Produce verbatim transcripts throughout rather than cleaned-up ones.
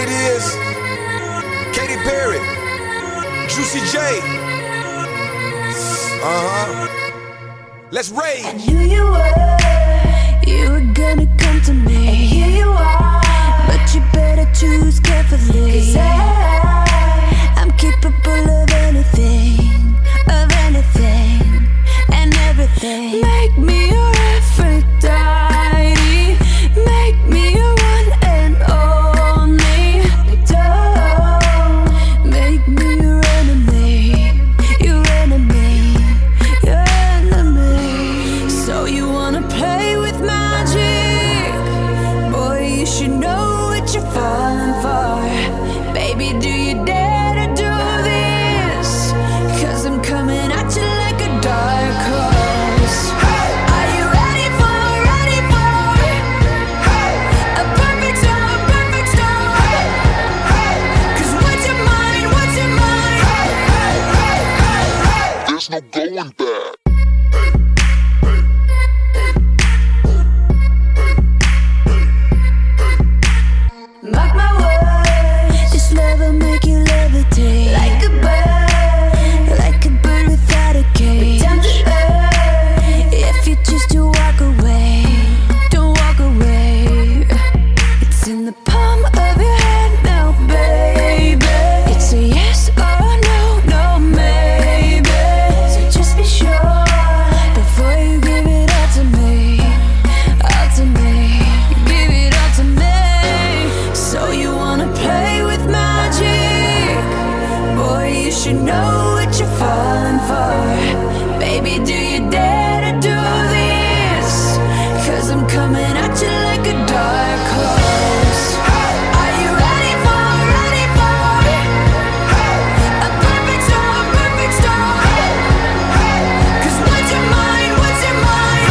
what it is? Katy Perry, Juicy J. Uh-huh. Let's rage. I knew you were, you were gonna come to me. And here you are, but you better choose carefully. 'Cause I, I'm capable of anything, of anything, and everything. Make me your Aphrodite, make me your one and only. Don't make me your enemy, your enemy, your enemy. So you wanna play with magic? Boy, you should know what you're falling for. Baby, do you dare to do this? 'Cause I'm coming at you like a dark horse. Are you ready for, ready for a perfect storm, perfect storm? 'Cause what's your mind, what's your mind? There's no going back. Mark my words, this love will make you levitate like a bird, like a bird without a cage. Down to earth, if you choose to walk away, don't walk away. It's in the palm of your hand now, baby. It's a yes or no, no maybe. So just be sure before you give it all to me, all to me, give it all to me. So you wanna play with magic? Boy, you should know what you're falling for. Baby, do you dare to do this? 'Cause I'm coming at you like a dark horse. Are you ready for, ready for a perfect storm, perfect storm? 'Cause what's your mind, what's your mind?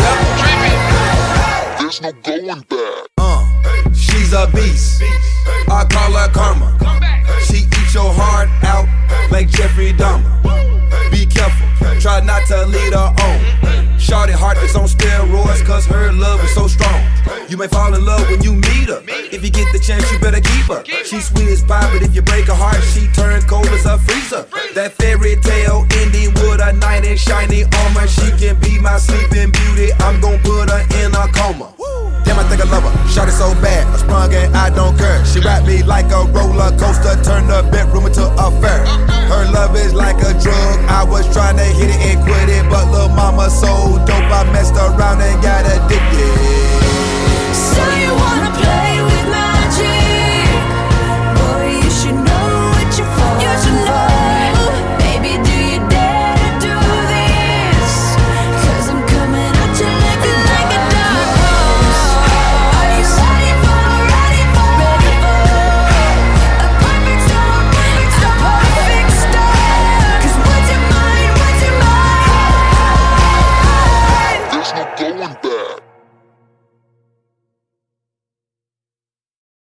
There's no going back. Uh, she's a beast. I call her karma. She eats your heart out like Jeffrey Dahmer. Be careful, try not to lead her on. Shorty heart is on steroids, 'cause her love is so strong. You may fall in love when you meet her. If you get the chance, you better keep her. She's sweet as pie, but if you break her heart, she turns cold as a freezer. That fairy tale ending with a knight in shiny armor. She can be my sleeping beauty, I'm gon' put her in a coma. Damn, I think I love her. Shot it so bad, I sprung and I don't care. She wrapped me like a roller coaster, turned the bedroom into a fair. Her love is like a drug. I was trying to hit it and quit it, but lil' mama so dope